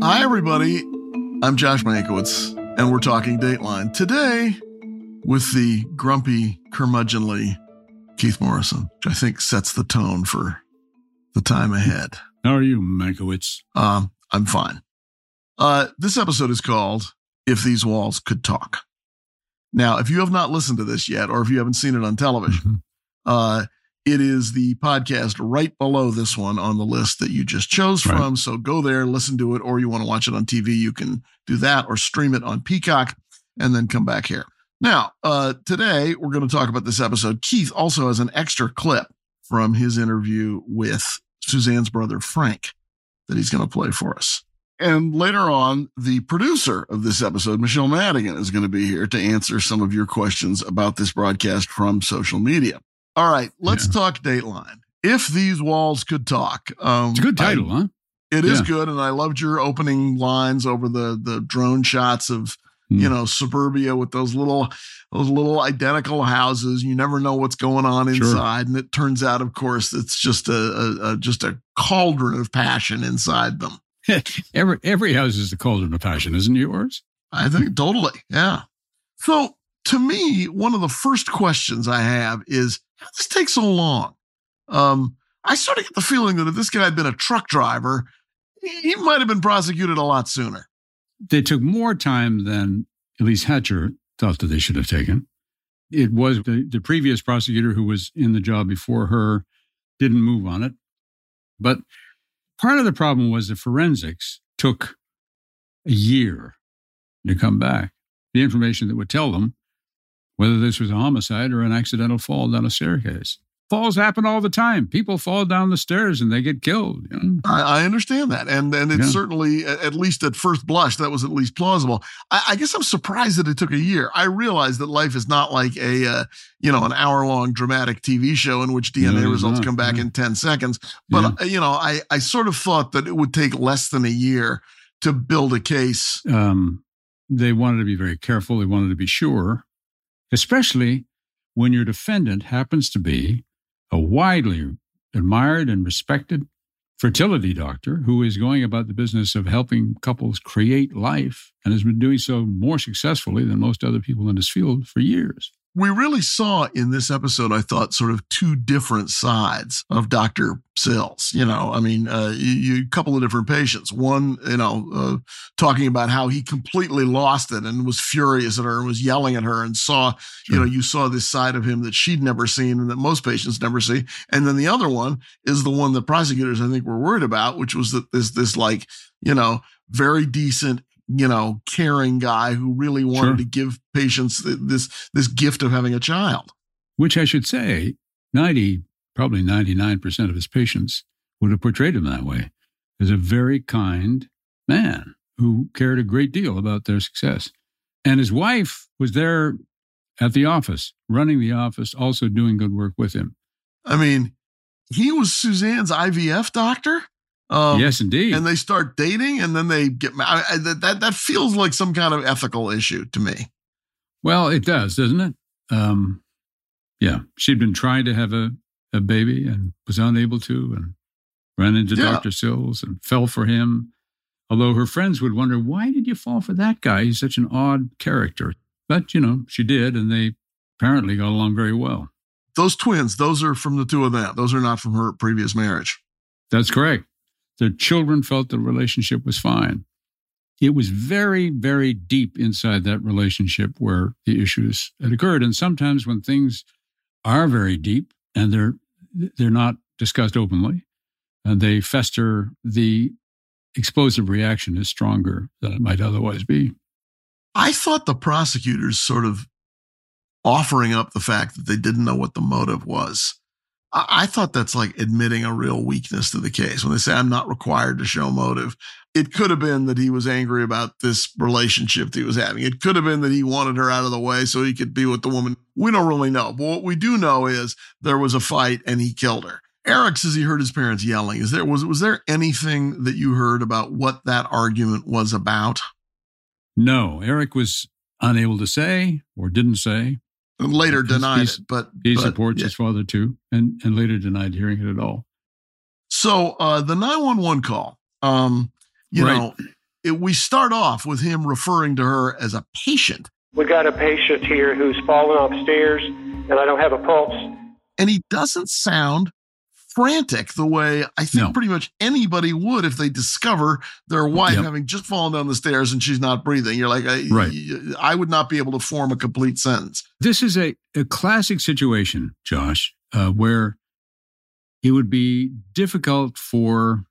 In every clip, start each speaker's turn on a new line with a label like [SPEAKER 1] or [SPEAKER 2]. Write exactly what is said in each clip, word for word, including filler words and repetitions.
[SPEAKER 1] Hi, everybody. I'm Josh Mankiewicz, and we're talking Dateline today with the grumpy, curmudgeonly Keith Morrison, which I think sets the tone for the time ahead.
[SPEAKER 2] How are you, Mankiewicz?
[SPEAKER 1] Um, I'm fine. Uh, this episode is called If These Walls Could Talk. Now, if you have not listened to this yet, or if you haven't seen it on television, mm-hmm. uh, it is the podcast right below this one on the list that you just chose
[SPEAKER 2] right.
[SPEAKER 1] from. So go there, listen to it, or you want to watch it on T V, you can do that, or stream it on Peacock and then come back here. Now, uh, today we're going to talk about this episode. Keith also has an extra clip from his interview with Suzanne's brother, Frank, that he's going to play for us. And later on, the producer of this episode, Michelle Madigan, is going to be here to answer some of your questions about this broadcast from social media. All right, let's yeah. talk Dateline. If These Walls Could Talk. Um,
[SPEAKER 2] it's a good title,
[SPEAKER 1] I,
[SPEAKER 2] huh?
[SPEAKER 1] It is yeah. good, and I loved your opening lines over the the drone shots of, mm. you know, suburbia with those little those little identical houses. You never know what's going on inside, sure. and it turns out, of course, it's just a, a, a just a cauldron of passion inside them.
[SPEAKER 2] every every house is a cauldron of passion, isn't yours?
[SPEAKER 1] I think totally, yeah. So to me, one of the first questions I have is, how does this take so long? Um, I sort of get the feeling that if this guy had been a truck driver, he might have been prosecuted a lot sooner.
[SPEAKER 2] They took more time than Elise Hatcher thought that they should have taken. It was the, the previous prosecutor who was in the job before her didn't move on it. But part of the problem was the forensics took a year to come back. The information that would tell them whether this was a homicide or an accidental fall down a staircase. Falls happen all the time. People fall down the stairs and they get killed. You know?
[SPEAKER 1] I, I understand that. And and it's
[SPEAKER 2] yeah.
[SPEAKER 1] certainly, at least at first blush, that was at least plausible. I, I guess I'm surprised that it took a year. I realize that life is not like a, uh, you know, an hour-long dramatic T V show in which D N A no, results not. come back yeah. in ten seconds. But, yeah. uh, you know, I, I sort of thought that it would take less than a year to build a case.
[SPEAKER 2] Um, they wanted to be very careful. They wanted to be sure, especially when your defendant happens to be a widely admired and respected fertility doctor who is going about the business of helping couples create life and has been doing so more successfully than most other people in this field for years.
[SPEAKER 1] We really saw in this episode, I thought, sort of two different sides of Doctor Sills. You know, I mean, uh, you, you a couple of different patients. One, you know, uh, talking about how he completely lost it and was furious at her and was yelling at her and saw, sure. you know, you saw this side of him that she'd never seen and that most patients never see. And then the other one is the one that prosecutors, I think, were worried about, which was that this, this like, you know, very decent, you know, caring guy who really wanted
[SPEAKER 2] sure.
[SPEAKER 1] to give patients this this gift of having a child.
[SPEAKER 2] Which I should say, ninety, probably ninety-nine percent of his patients would have portrayed him that way, as a very kind man who cared a great deal about their success. And his wife was there at the office, running the office, also doing good work with him.
[SPEAKER 1] I mean, he was Suzanne's I V F doctor?
[SPEAKER 2] Um, yes, indeed.
[SPEAKER 1] And they start dating, and then they get married. That that feels like some kind of ethical issue to me.
[SPEAKER 2] Well, it does, doesn't it? Um, yeah, she'd been trying to have a, a baby and was unable to, and ran into yeah. Doctor Sills and fell for him. Although her friends would wonder, why did you fall for that guy? He's such an odd character. But, you know, she did, and they apparently got along very well.
[SPEAKER 1] Those twins, those are from the two of them. Those are not from her previous marriage.
[SPEAKER 2] That's correct. Their children felt the relationship was fine. It was very, very deep inside that relationship where the issues had occurred. And sometimes when things are very deep and they're they're not discussed openly and they fester, the explosive reaction is stronger than it might otherwise be.
[SPEAKER 1] I thought the prosecutors sort of offering up the fact that they didn't know what the motive was. I thought that's like admitting a real weakness to the case. When they say, I'm not required to show motive, it could have been that he was angry about this relationship that he was having. It could have been that he wanted her out of the way so he could be with the woman. We don't really know. But what we do know is there was a fight and he killed her. Eric says he heard his parents yelling. Is there, was, was there anything that you heard about what that argument was about?
[SPEAKER 2] No, Eric was unable to say or didn't say.
[SPEAKER 1] And later denied
[SPEAKER 2] he's,
[SPEAKER 1] it, but
[SPEAKER 2] he
[SPEAKER 1] but,
[SPEAKER 2] supports
[SPEAKER 1] yeah.
[SPEAKER 2] his father too, and, and later denied hearing it at all.
[SPEAKER 1] So uh, the nine one one call, um, you
[SPEAKER 2] right.
[SPEAKER 1] know, it, we start off with him referring to her as a patient.
[SPEAKER 3] We got a patient here who's fallen off stairs, and I don't have a pulse.
[SPEAKER 1] And he doesn't sound frantic the way I think no. pretty much anybody would if they discover their wife yep. having just fallen down the stairs and she's not breathing. You're like, I,
[SPEAKER 2] right.
[SPEAKER 1] I would not be able to form a complete sentence.
[SPEAKER 2] This is a, a classic situation, Josh, uh, where it would be difficult for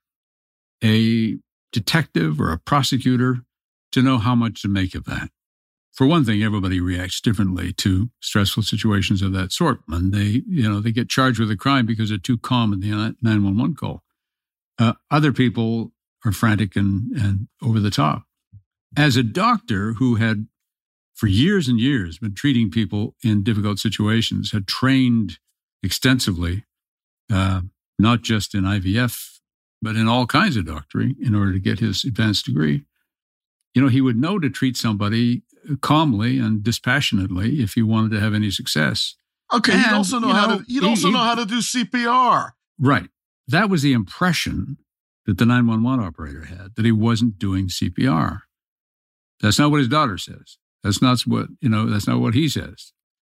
[SPEAKER 2] a detective or a prosecutor to know how much to make of that. For one thing, everybody reacts differently to stressful situations of that sort. And they, you know, they get charged with a crime because they're too calm in the nine one one call. Uh, other people are frantic and, and over the top. As a doctor who had, for years and years, been treating people in difficult situations, had trained extensively, uh, not just in I V F, but in all kinds of doctoring in order to get his advanced degree, you know, he would know to treat somebody calmly and dispassionately if he wanted to have any success.
[SPEAKER 1] Okay, and, he'd also know, you know how to he'd he, also know how to do C P R.
[SPEAKER 2] Right. That was the impression that the nine one one operator had, that he wasn't doing C P R. That's not what his daughter says. That's not what, you know, that's not what he says.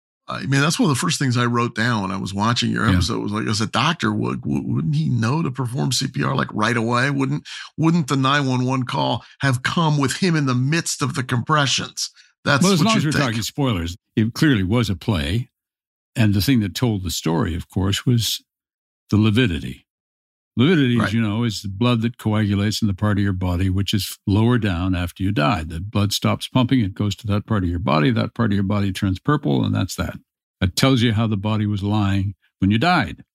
[SPEAKER 1] I mean, that's one of the first things I wrote down when I was watching your episode. Yeah. Was like, as a doctor, would wouldn't he know to perform C P R like right away? Wouldn't wouldn't the nine one one call have come with him in the midst of the compressions? That's
[SPEAKER 2] well, as
[SPEAKER 1] what
[SPEAKER 2] long as we're
[SPEAKER 1] think.
[SPEAKER 2] talking spoilers, it clearly was a play, and the thing that told the story, of course, was the lividity. Lividity, right. as you know, is the blood that coagulates in the part of your body which is lower down after you die. The blood stops pumping, it goes to that part of your body, that part of your body turns purple, and that's that. That tells you how the body was lying when you died.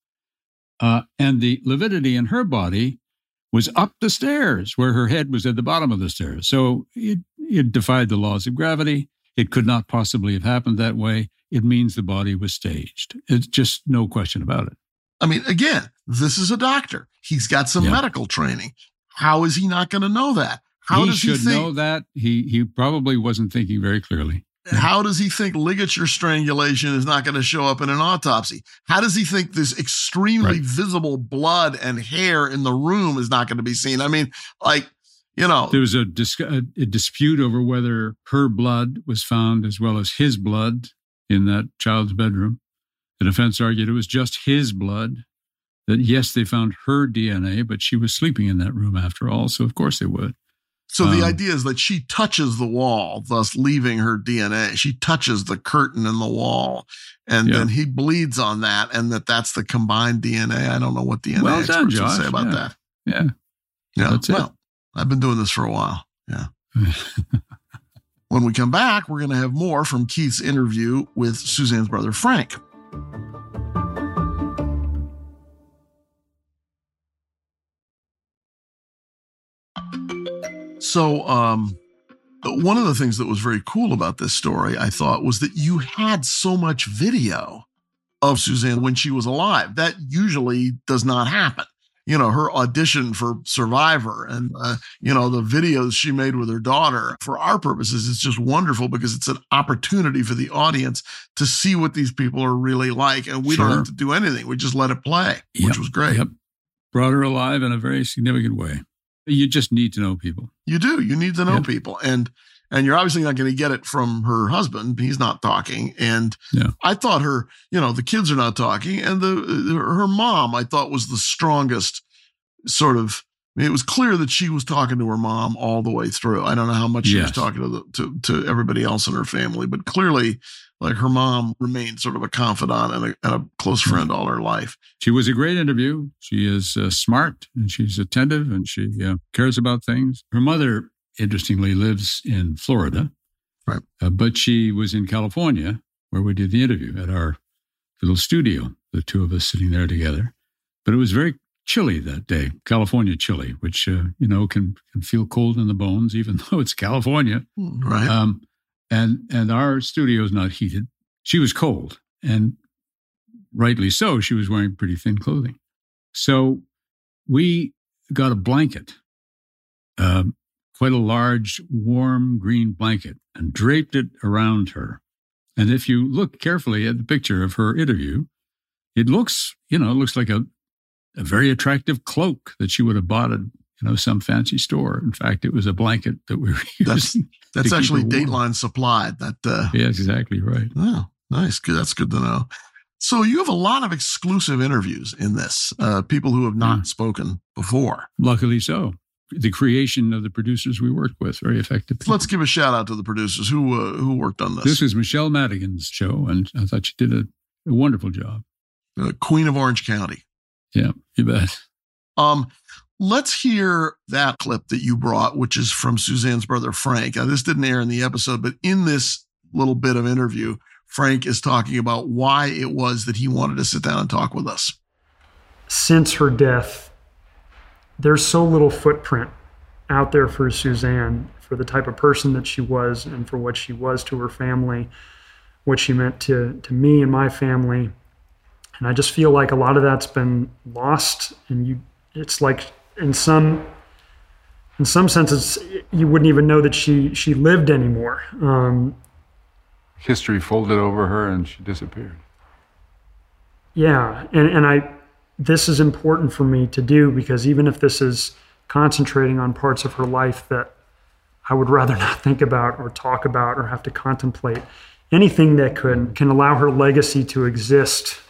[SPEAKER 2] Uh, and the lividity in her body was up the stairs, where her head was at the bottom of the stairs. So it, it defied the laws of gravity. It could not possibly have happened that way. It means the body was staged. It's just no question about it.
[SPEAKER 1] I mean, again, this is a doctor. He's got some yeah. medical training. How is he not going to know that? How
[SPEAKER 2] he
[SPEAKER 1] does
[SPEAKER 2] should
[SPEAKER 1] he think,
[SPEAKER 2] know that. He he probably wasn't thinking very clearly.
[SPEAKER 1] How does he think ligature strangulation is not going to show up in an autopsy? How does he think this extremely right. visible blood and hair in the room is not going to be seen? I mean, like, you know.
[SPEAKER 2] There was a, dis- a, a dispute over whether her blood was found as well as his blood in that child's bedroom. The defense argued it was just his blood, that yes, they found her D N A, but she was sleeping in that room after all, so of course they would.
[SPEAKER 1] So the
[SPEAKER 2] um,
[SPEAKER 1] idea is that she touches the wall, thus leaving her D N A. She touches the curtain in the wall, and yeah. then he bleeds on that, and that that's the combined D N A. I don't know what D N A
[SPEAKER 2] well
[SPEAKER 1] experts
[SPEAKER 2] done, Josh.
[SPEAKER 1] would say about
[SPEAKER 2] yeah.
[SPEAKER 1] that.
[SPEAKER 2] Yeah.
[SPEAKER 1] Yeah.
[SPEAKER 2] That's
[SPEAKER 1] well,
[SPEAKER 2] it.
[SPEAKER 1] I've been doing this for a while. Yeah. When we come back, we're going to have more from Keith's interview with Suzanne's brother, Frank. So um, one of the things that was very cool about this story, I thought, was that you had so much video of Suzanne when she was alive. That usually does not happen. You know, her audition for Survivor and, uh, you know, the videos she made with her daughter. For our purposes, it's just wonderful because it's an opportunity for the audience to see what these people are really like. And we
[SPEAKER 2] Sure.
[SPEAKER 1] don't have to do anything. We just let it play,
[SPEAKER 2] Yep.
[SPEAKER 1] which was great.
[SPEAKER 2] Yep. Brought her alive in a very significant way. You just need to know people.
[SPEAKER 1] You do. You need to know
[SPEAKER 2] Yep.
[SPEAKER 1] people. And and you're obviously not going to get it from her husband. He's not talking. And
[SPEAKER 2] Yeah.
[SPEAKER 1] I thought her, you know, the kids are not talking. And the her mom, I thought, was the strongest sort of. I mean, it was clear that she was talking to her mom all the way through. I don't know how much she was
[SPEAKER 2] Yes.
[SPEAKER 1] talking to, the, to to everybody else in her family, but clearly, like, her mom remained sort of a confidant and a, and a close friend all her life.
[SPEAKER 2] She was a great interview. She is uh, smart and she's attentive and she uh, cares about things. Her mother, interestingly, lives in Florida,
[SPEAKER 1] right?
[SPEAKER 2] Uh, but she was in California where we did the interview at our little studio, the two of us sitting there together. But it was very chilly that day, California chilly, which, uh, you know, can, can feel cold in the bones, even though it's California.
[SPEAKER 1] Right.
[SPEAKER 2] Um, and and our studio is not heated. She was cold, and rightly so. She was wearing pretty thin clothing. So we got a blanket, uh, quite a large, warm green blanket, and draped it around her. And if you look carefully at the picture of her interview, it looks, you know, it looks like a, a very attractive cloak that she would have bought at, you know, some fancy store. In fact, it was a blanket that we were using.
[SPEAKER 1] That's, that's actually Dateline supplied. That. Uh,
[SPEAKER 2] yeah, exactly right.
[SPEAKER 1] Oh, nice. Good. That's good to know. So you have a lot of exclusive interviews in this, uh, people who have not yeah. spoken before.
[SPEAKER 2] Luckily so. The creation of the producers we worked with, very effective.
[SPEAKER 1] Let's give a shout out to the producers who uh, who worked on this.
[SPEAKER 2] This was Michelle Madigan's show, and I thought she did a, a wonderful job.
[SPEAKER 1] Uh, Queen of Orange County.
[SPEAKER 2] Yeah, you bet.
[SPEAKER 1] Um, let's hear that clip that you brought, which is from Suzanne's brother, Frank. Now, this didn't air in the episode, but in this little bit of interview, Frank is talking about why it was that he wanted to sit down and talk with us.
[SPEAKER 4] Since her death, there's so little footprint out there for Suzanne, for the type of person that she was and for what she was to her family, what she meant to, to me and my family. And I just feel like a lot of that's been lost. And you, it's like in some, in some senses, you wouldn't even know that she, she lived anymore. Um,
[SPEAKER 5] History folded over her and she disappeared.
[SPEAKER 4] Yeah. And, and I, this is important for me to do because even if this is concentrating on parts of her life that I would rather not think about or talk about or have to contemplate, anything that could can allow her legacy to exist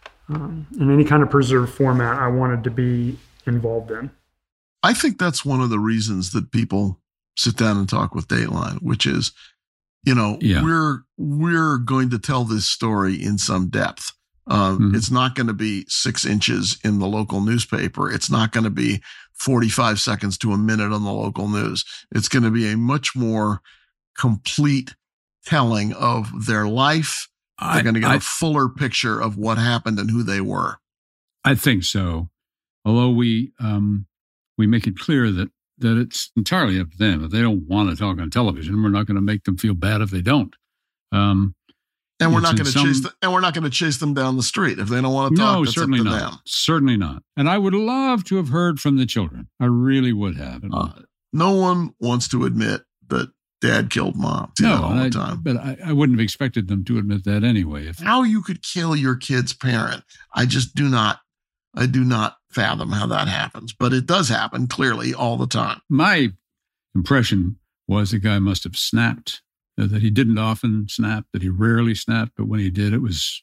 [SPEAKER 4] um, in any kind of preserved format, I wanted to be involved in.
[SPEAKER 1] I think that's one of the reasons that people sit down and talk with Dateline, which is, you know, yeah. we're we're going to tell this story in some depth. Um, mm-hmm. It's not going to be six inches in the local newspaper. It's not going to be forty-five seconds to a minute on the local news. It's going to be a much more complete telling of their life. I, They're going to get I, a fuller picture of what happened and who they were.
[SPEAKER 2] I think so. Although we um, we make it clear that that it's entirely up to them. If they don't want to talk on television, we're not going to make them feel bad if they don't. Um,
[SPEAKER 1] And we're not going to some... chase them. And we're not going to chase them down the street if they don't want to talk.
[SPEAKER 2] No,
[SPEAKER 1] that's
[SPEAKER 2] certainly
[SPEAKER 1] up to
[SPEAKER 2] not.
[SPEAKER 1] Them.
[SPEAKER 2] Certainly not. And I would love to have heard from the children. I really would have.
[SPEAKER 1] Uh, no one wants to admit that Dad killed Mom.
[SPEAKER 2] No,
[SPEAKER 1] all the
[SPEAKER 2] I,
[SPEAKER 1] time.
[SPEAKER 2] But I, I wouldn't have expected them to admit that anyway. If...
[SPEAKER 1] How you could kill your kid's parent? I just do not. I do not fathom how that happens. But it does happen clearly all the time.
[SPEAKER 2] My impression was the guy must have snapped. That he didn't often snap, that he rarely snapped, but when he did, it was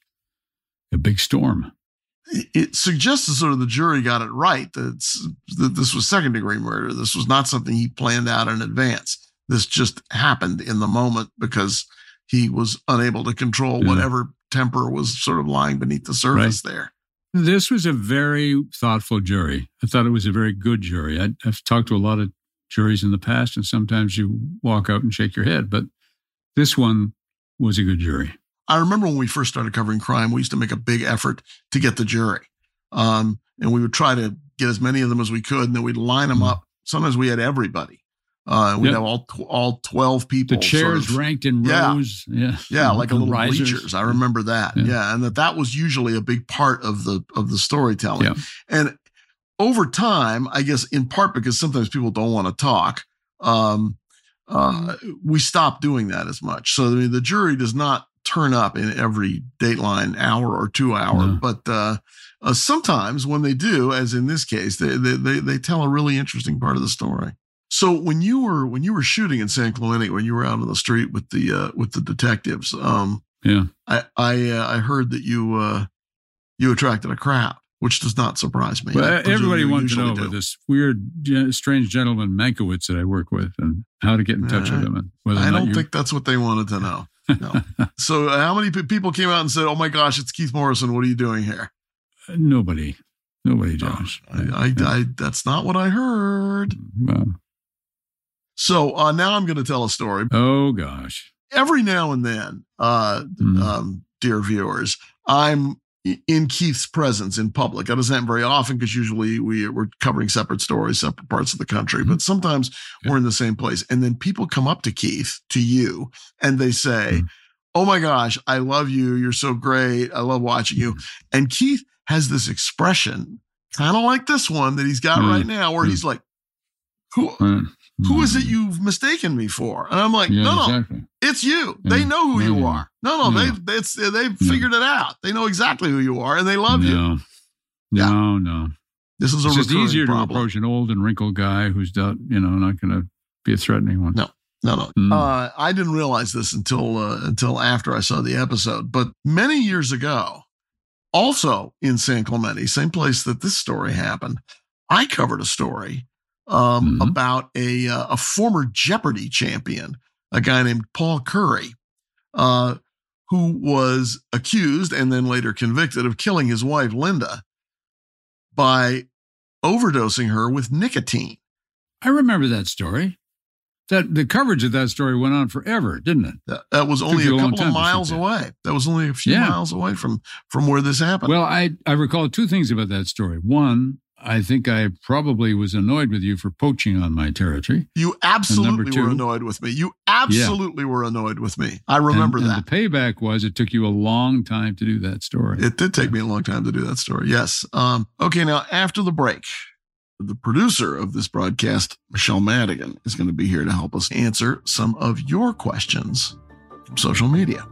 [SPEAKER 2] a big storm.
[SPEAKER 1] It suggests that sort of the jury got it right, that, that this was second-degree murder. This was not something he planned out in advance. This just happened in the moment because he was unable to control whatever yeah. temper was sort of lying beneath the surface right. there.
[SPEAKER 2] This was a very thoughtful jury. I thought it was a very good jury. I, I've talked to a lot of juries in the past, and sometimes you walk out and shake your head, but this one was a good jury.
[SPEAKER 1] I remember when we first started covering crime, we used to make a big effort to get the jury. Um, and we would try to get as many of them as we could, and then we'd line them up. Sometimes we had everybody. Uh, we'd yep. have all all twelve people.
[SPEAKER 2] The chairs
[SPEAKER 1] sort of,
[SPEAKER 2] ranked in rows.
[SPEAKER 1] Yeah, yeah, yeah like a little risers. bleachers. I remember that. Yeah. yeah, and that that was usually a big part of the of the storytelling. Yeah. And over time, I guess in part because sometimes people don't want to talk, um, uh, we stopped doing that as much. So I mean, the jury does not turn up in every Dateline hour or two hour, no. but uh, uh, sometimes when they do, as in this case, they, they they they tell a really interesting part of the story. So when you were when you were shooting in San Clemente, when you were out on the street with the uh, with the detectives, um,
[SPEAKER 2] yeah,
[SPEAKER 1] I I, uh, I heard that you uh, you attracted a crowd, which does not surprise me.
[SPEAKER 2] Well, everybody wants to know about this weird, strange gentleman Mankiewicz that I work with, and how to get in touch uh, with him. And whether
[SPEAKER 1] I don't
[SPEAKER 2] you're...
[SPEAKER 1] think that's what they wanted to know. No. So uh, how many p- people came out and said, "Oh my gosh, it's Keith Morrison. What are you doing here?"
[SPEAKER 2] Uh, nobody, nobody, Josh.
[SPEAKER 1] Oh, I, I, yeah. I, that's not what I heard.
[SPEAKER 2] Well.
[SPEAKER 1] So uh, now I'm going to tell a story.
[SPEAKER 2] Oh, gosh.
[SPEAKER 1] Every now and then, uh, mm. um, dear viewers, I'm in Keith's presence in public. That doesn't happen very often because usually we, we're covering separate stories, separate parts of the country. Mm. But sometimes yeah. we're in the same place. And then people come up to Keith, to you, and they say, mm. oh, my gosh, I love you. You're so great. I love watching you. Mm. And Keith has this expression, kind of like this one that he's got mm. right now, where mm. he's like, who... Mm. Who is it you've mistaken me for? And I'm like, yeah, no, no, exactly. It's you. Yeah. They know who yeah. you are. No, no, yeah. they it's, they've yeah. figured it out. They know exactly who you are, and they love
[SPEAKER 2] no.
[SPEAKER 1] you.
[SPEAKER 2] No, yeah. no.
[SPEAKER 1] This is a
[SPEAKER 2] it's just
[SPEAKER 1] recurring
[SPEAKER 2] easier
[SPEAKER 1] problem.
[SPEAKER 2] to approach an old and wrinkled guy who's not, you know, not going to be a threatening one.
[SPEAKER 1] No, no, no.
[SPEAKER 2] Mm.
[SPEAKER 1] Uh, I didn't realize this until uh, until after I saw the episode. But many years ago, also in San Clemente, same place that this story happened, I covered a story um,
[SPEAKER 2] Mhm.
[SPEAKER 1] about a uh, a former Jeopardy champion, a guy named Paul Curry, uh, who was accused and then later convicted of killing his wife, Linda, by overdosing her with nicotine.
[SPEAKER 2] I remember that story. That the coverage of that story went on forever, didn't it?
[SPEAKER 1] That, that was only
[SPEAKER 2] you
[SPEAKER 1] a
[SPEAKER 2] a long
[SPEAKER 1] couple
[SPEAKER 2] time
[SPEAKER 1] of
[SPEAKER 2] to
[SPEAKER 1] miles
[SPEAKER 2] shoot that.
[SPEAKER 1] away. That was only a few
[SPEAKER 2] Yeah.
[SPEAKER 1] miles away from, from where this happened.
[SPEAKER 2] Well, I, I recall two things about that story. One, I think I probably was annoyed with you for poaching on my territory.
[SPEAKER 1] you absolutely
[SPEAKER 2] two-
[SPEAKER 1] were annoyed with me. You absolutely were annoyed with me. I remember
[SPEAKER 2] and,
[SPEAKER 1] that.
[SPEAKER 2] And the payback was it took you a long time to do that story.
[SPEAKER 1] It did take me a long time to do that story. Yes. Um, okay. Now, after the break, the producer of this broadcast, Michelle Madigan, is going to be here to help us answer some of your questions from social media.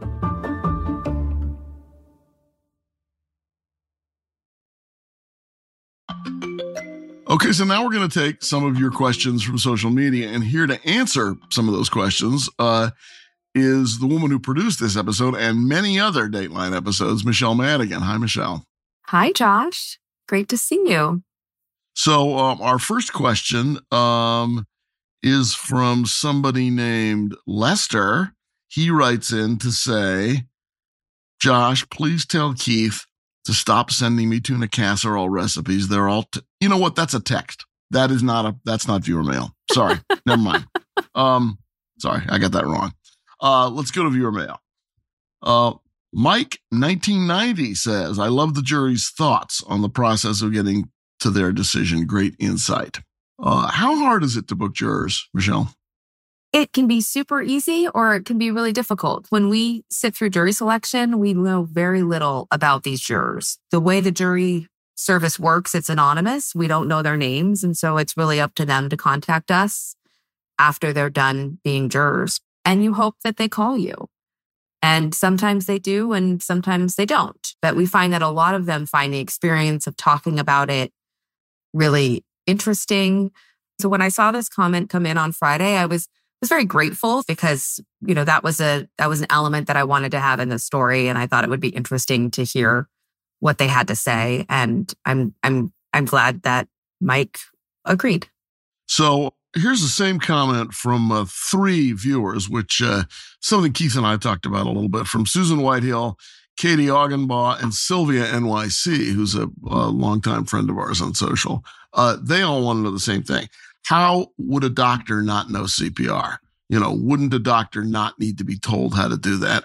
[SPEAKER 1] Okay, so now we're going to take some of your questions from social media, and here to answer some of those questions uh, is the woman who produced this episode and many other Dateline episodes, Michelle Madigan. Hi, Michelle.
[SPEAKER 6] Hi, Josh. Great to see you.
[SPEAKER 1] So um, our first question um, is from somebody named Lester. He writes in to say, Josh, please tell Keith to stop sending me tuna casserole recipes. They're all, t- you know what? That's a text. That is not a, that's not viewer mail. Sorry. Never mind. Um, sorry. I got that wrong. Uh, let's go to viewer mail. Uh, Mike nineteen ninety says, I love the jury's thoughts on the process of getting to their decision. Great insight. Uh, how hard is it to book jurors, Michelle?
[SPEAKER 6] It can be super easy or it can be really difficult. When we sit through jury selection, we know very little about these jurors. The way the jury service works, it's anonymous. We don't know their names. And so it's really up to them to contact us after they're done being jurors. And you hope that they call you. And sometimes they do, and sometimes they don't. But we find that a lot of them find the experience of talking about it really interesting. So when I saw this comment come in on Friday, I was was very grateful because, you know, that was a that was an element that I wanted to have in the story, and I thought it would be interesting to hear what they had to say. And I'm I'm I'm glad that Mike agreed.
[SPEAKER 1] So here's the same comment from uh, three viewers, which uh, something Keith and I talked about a little bit, from Susan Whitehill, Katie Augenbaugh, and Sylvia N Y C, who's a, a longtime friend of ours on social. Uh, they all want to know the same thing. How would a doctor not know C P R? You know, wouldn't a doctor not need to be told how to do that?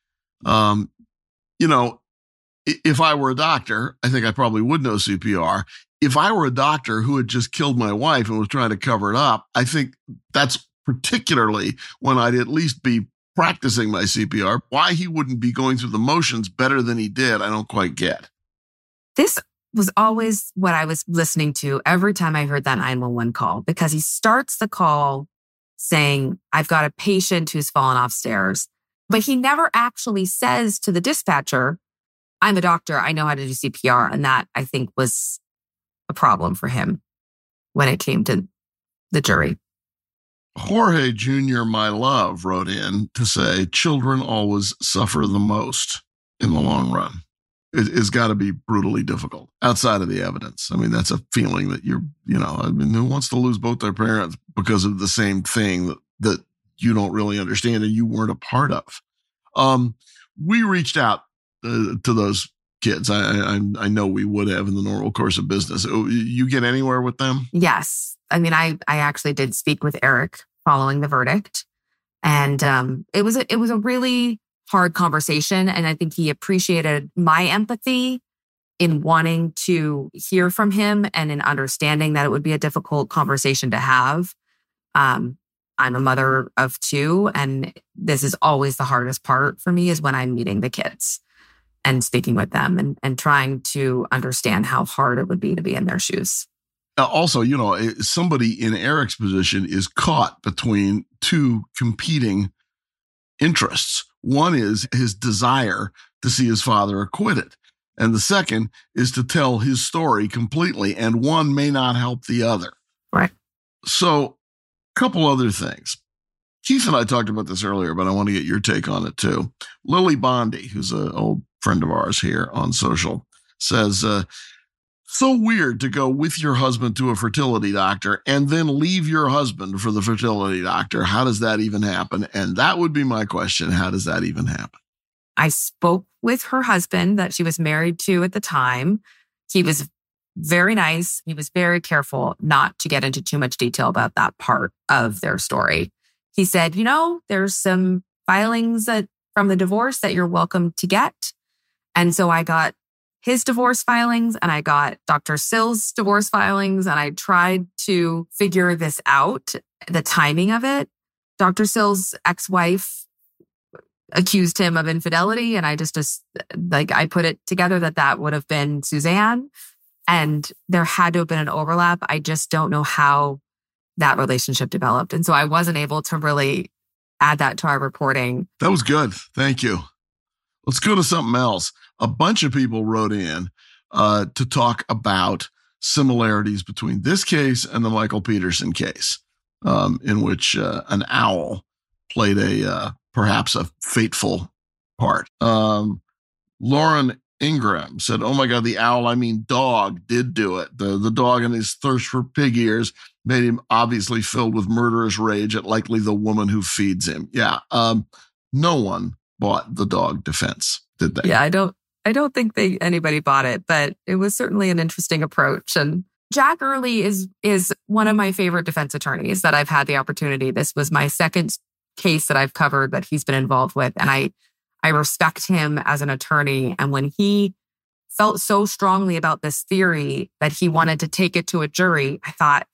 [SPEAKER 1] Um, you know, if I were a doctor, I think I probably would know C P R. If I were a doctor who had just killed my wife and was trying to cover it up, I think that's particularly when I'd at least be practicing my C P R. Why he wouldn't be going through the motions better than he did, I don't quite get.
[SPEAKER 6] This was always what I was listening to every time I heard that nine one one call, because he starts the call saying, I've got a patient who's fallen off stairs. But he never actually says to the dispatcher, I'm a doctor, I know how to do C P R. And that, I think, was a problem for him when it came to the jury.
[SPEAKER 1] Jorge Junior, my love, wrote in to say, children always suffer the most in the long run. It, it's got to be brutally difficult outside of the evidence. I mean, that's a feeling that you're, you know, I mean, who wants to lose both their parents because of the same thing that, that you don't really understand and you weren't a part of? Um, we reached out uh, to those kids. I, I I know we would have in the normal course of business. You get anywhere with them?
[SPEAKER 6] Yes. I mean, I, I actually did speak with Eric following the verdict. And um, it was a, it was a really hard conversation. And I think he appreciated my empathy in wanting to hear from him and in understanding that it would be a difficult conversation to have. Um, I'm a mother of two, and this is always the hardest part for me, is when I'm meeting the kids and speaking with them and, and trying to understand how hard it would be to be in their shoes.
[SPEAKER 1] Also, you know, somebody in Eric's position is caught between two competing interests. One is his desire to see his father acquitted. And the second is to tell his story completely, and one may not help the other.
[SPEAKER 6] Right.
[SPEAKER 1] So, a couple other things. Keith and I talked about this earlier, but I want to get your take on it too. Lily Bondi, who's an old friend of ours here on social, says, uh, so weird to go with your husband to a fertility doctor and then leave your husband for the fertility doctor. How does that even happen? And that would be my question. How does that even happen?
[SPEAKER 6] I spoke with her husband that she was married to at the time. He was very nice. He was very careful not to get into too much detail about that part of their story. He said, you know, there's some filings that from the divorce that you're welcome to get. And so I got his divorce filings and I got Doctor Sill's divorce filings, and I tried to figure this out, the timing of it. Doctor Sill's ex-wife accused him of infidelity, and I just, just like I put it together that that would have been Suzanne, and there had to have been an overlap. I just don't know how that relationship developed, and so I wasn't able to really add that to our reporting.
[SPEAKER 1] That was good. Thank you. Let's go to something else. A bunch of people wrote in uh, to talk about similarities between this case and the Michael Peterson case, um, in which uh, an owl played a uh, perhaps a fateful part. Um, Lauren Ingram said, oh my God, the owl, I mean dog, did do it. The, the dog in his thirst for pig ears made him obviously filled with murderous rage at likely the woman who feeds him. Yeah. Um, no one bought the dog defense, did they?
[SPEAKER 6] Yeah, I don't I don't think they anybody bought it, but it was certainly an interesting approach. And Jack Early is is one of my favorite defense attorneys that I've had the opportunity. This was my second case that I've covered that he's been involved with. And I I respect him as an attorney. And when he felt so strongly about this theory that he wanted to take it to a jury, I thought,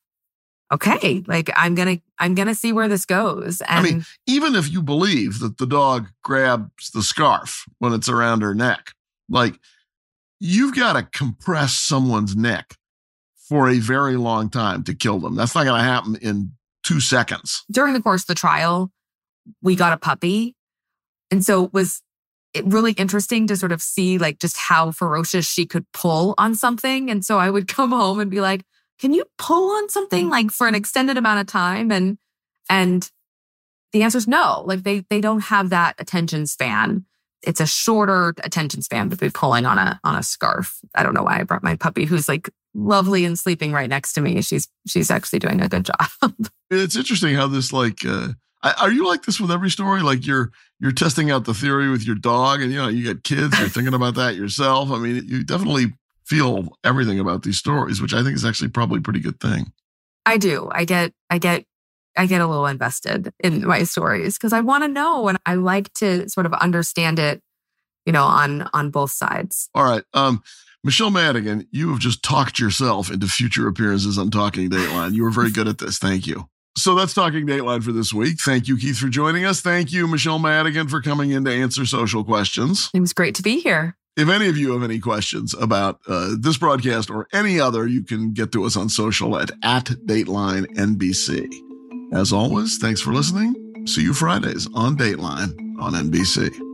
[SPEAKER 6] okay, like I'm going to, I'm going to see where this goes. And
[SPEAKER 1] I mean, even if you believe that the dog grabs the scarf when it's around her neck, like you've got to compress someone's neck for a very long time to kill them. That's not going to happen in two seconds.
[SPEAKER 6] During the course of the trial, we got a puppy. And so it was really interesting to sort of see like just how ferocious she could pull on something. And so I would come home and be like, can you pull on something like for an extended amount of time? And and the answer is no. Like they they don't have that attention span. It's a shorter attention span to be pulling on a on a scarf. I don't know why I brought my puppy, who's like lovely and sleeping right next to me. She's she's actually doing a good job.
[SPEAKER 1] It's interesting how this like uh, are you like this with every story? Like you're you're testing out the theory with your dog, and you know you got kids. You're thinking about that yourself. I mean, you definitely feel everything about these stories, which I think is actually probably a pretty good thing.
[SPEAKER 6] I do. I get, I get, I get a little invested in my stories because I want to know, and I like to sort of understand it, you know, on on both sides.
[SPEAKER 1] All right, um, Michelle Madigan, you have just talked yourself into future appearances on Talking Dateline. You were very good at this. Thank you. So that's Talking Dateline for this week. Thank you, Keith, for joining us. Thank you, Michelle Madigan, for coming in to answer social questions.
[SPEAKER 6] It was great to be here.
[SPEAKER 1] If any of you have any questions about uh, this broadcast or any other, you can get to us on social at, at Dateline N B C. As always, thanks for listening. See you Fridays on Dateline on N B C.